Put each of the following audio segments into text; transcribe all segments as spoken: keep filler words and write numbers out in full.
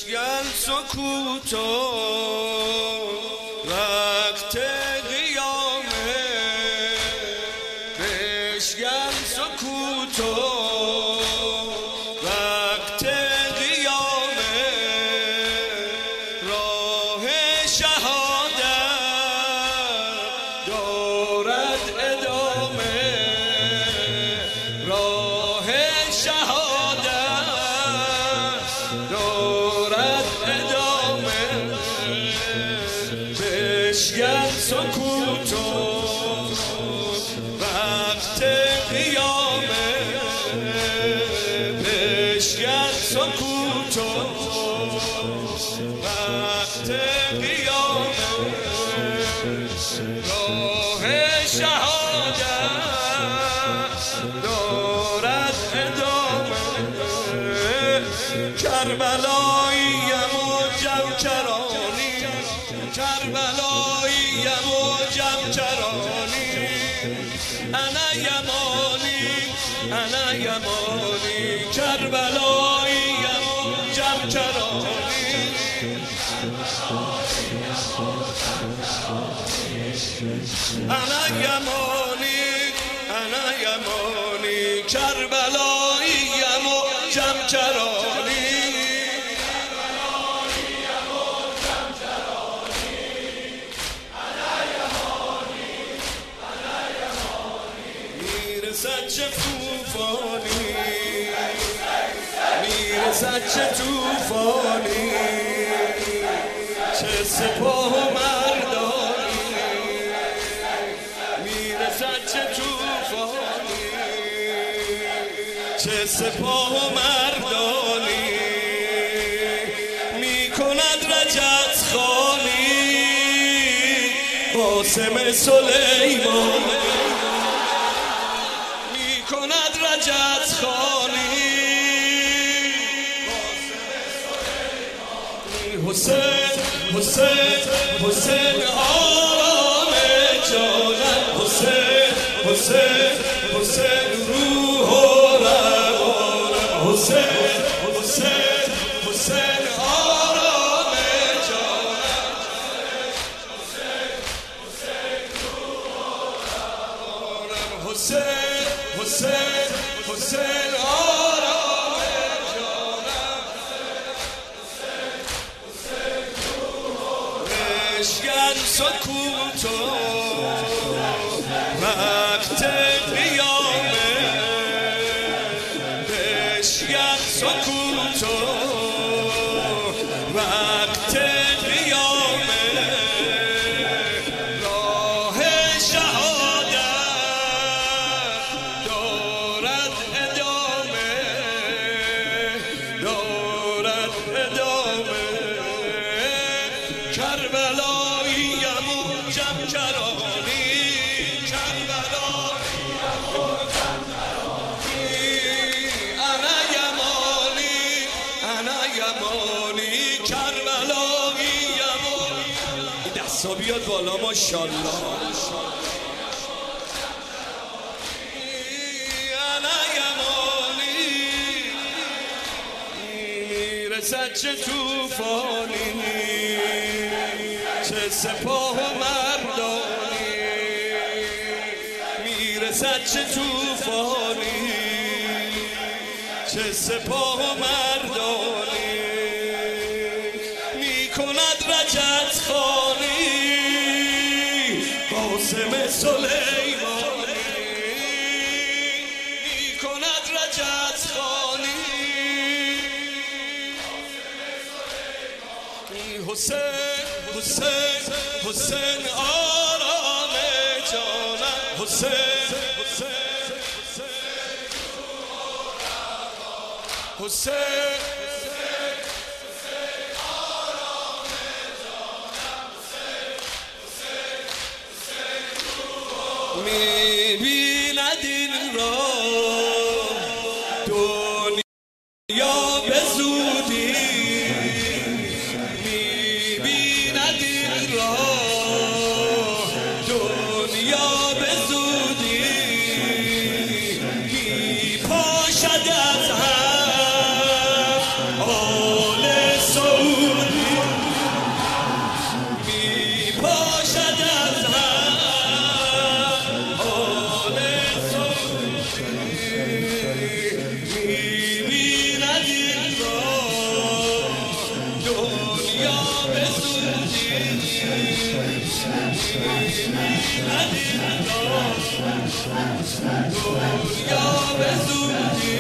بشکن سکوتو وقت قیامه، بشکن سکوتو وقت قیامه، راه شهادت دارد ادامه، راه شهادت دارد ادامه، بشکن سکوتو وقت قیامه، بشکن سکوتو وقت قیامه، راه شهادت دارد ادامه، کربلاییم و جمکرانی، کربلاییم و جمکرانی، انا یمانی انا یمانی، کربلاییم و جمکرانی، انا یمانی انا یمانی، کربلاییم و جمکرانی، میرسد چه توفانی، میرسد چه توفانی، چه سپاه و مردانی، میرسد چه توفانی، چه سپاه و مردانی، میکند رجت خانی قاسم سلیمان، میکند رجت خانی حسین حسین حسین آرام جانم، حسین حسین حسین روح و روانم، حسین حسین حسین آرام جانم، حسین حسین روح و روانم، حسین حسین حسین آرام جانم، بشکن سکوتو وقت قیامه، بشکن سکوتو وقت قیامه، راه شهادت دارد ادامه، دارد ادامه، کربلاییم و جمکرانی، کربلاییم و جمکرانی، انا یمانی انا یمانی، کربلاییم و این دستا بیاد بالا ماشاءالله، انا یمانی، میرسد چه توفانی، چه سپاه و مردانی، میرسد چه توفانی، چه سپاه و مردانی، میکند رجت خانی قاسم سلیمانی، میکند رجت خانی حسین حسین حسین آرام جانم، حسین حسین حسین آرام جانم، میبیند این را دنیا به زودی، میبیند این را دنیا به زودی، میپاشد از هم آل سعودی. دنیا به زودی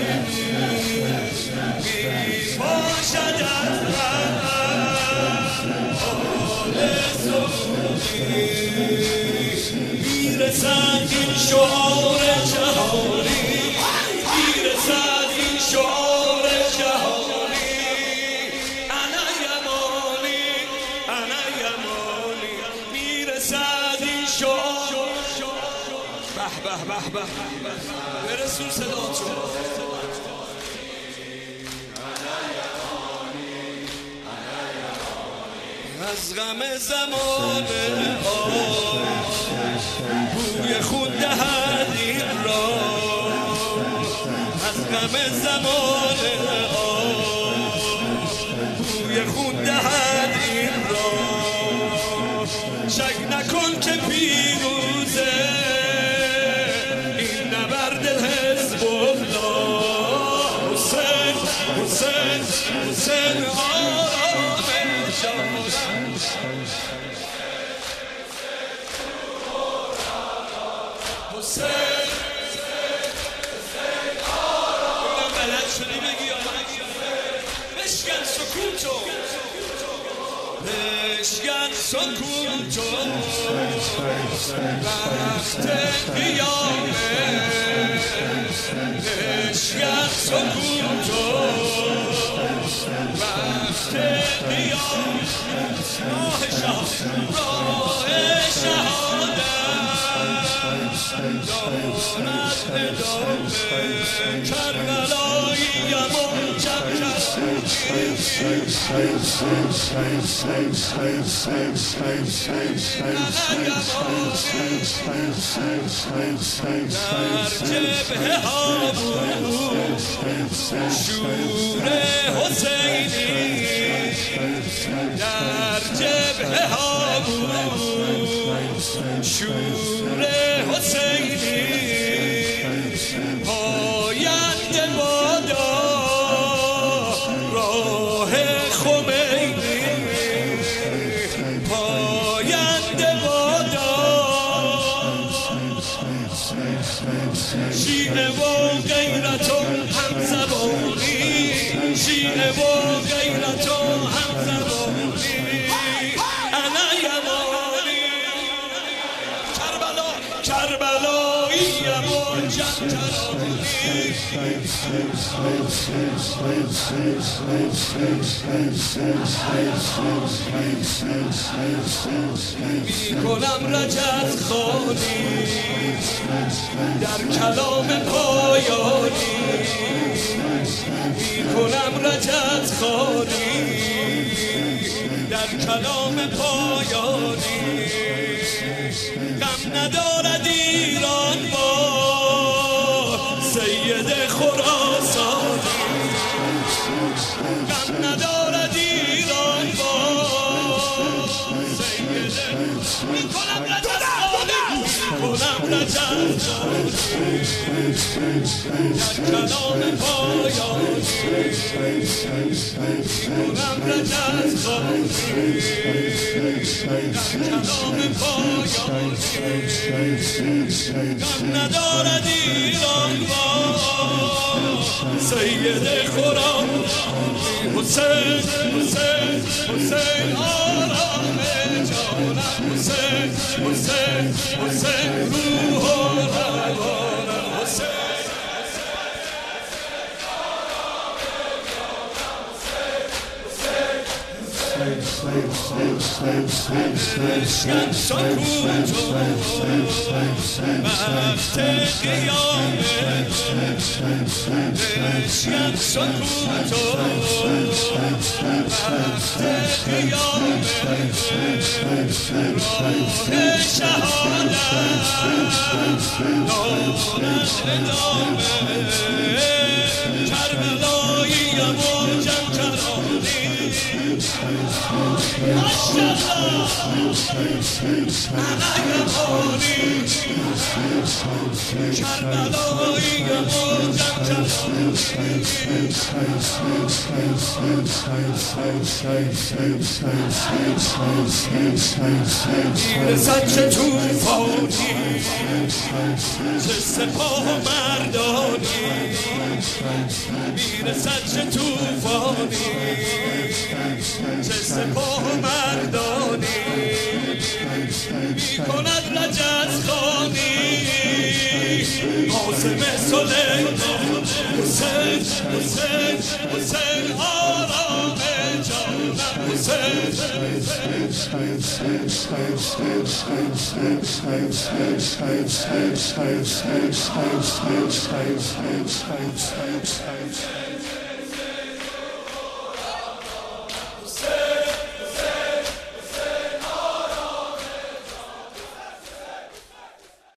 می باشد از من حال سودی میرسد این شعار جهانی میرسد این شعار جهانی انا یمانی انا یمانی میرسد این شعار به به به به برسون صداتون از غم زمان بوی خون دهد این را از غم زمان بوی خون دهد این را شک نکن که پیروزه این نبرد حزب الله حسین حسین حسین آرام جان حسین آرام بلد شدی بگی بشکن سکوتو بشکن سکوتو وقت قیامه بشکن سکوتو وقت قیامه راه شهادت راه شهادت دارد ادامه کربلایی منجم در جبهه ها بود شور حسینی در جبهه ها بود شور حسینی پاینده بادا راه خمینی پاینده بادا شیعه و غیرت و همزبانی شیعه و غیرت و همزبانی انا یمانی کربلا کربلایی و جنترانی می کنم رجت خوانی در کلام پایانی می کنم رجت خوانی در کلام پایانی غم ندارد ایران با سید خراسانی غم ندارد ایران با سید می کنم رجت خوانی کنم رجت در کلام پایانی کنم رجت خوانی در کلام پایانی غم ندارد ایران با سید خراسانی حسین حسین حسین آرام جانم حسین حسین حسین روح و روانم حسین بشکن سکوتو وقت قیامه بشکن سکوتو وقت قیامه راه شهادت دارد ادامه کربلایی و جنترانی ماشاءالله انا یمانی کربلایی و جنترانی میرسد چه توفانی چه سپاه مردانی میرسد چه توفانی چه سپاه مردانی میکند رجزخانی قاسم سلیمان حسین حسین حسین آرام جانم حسین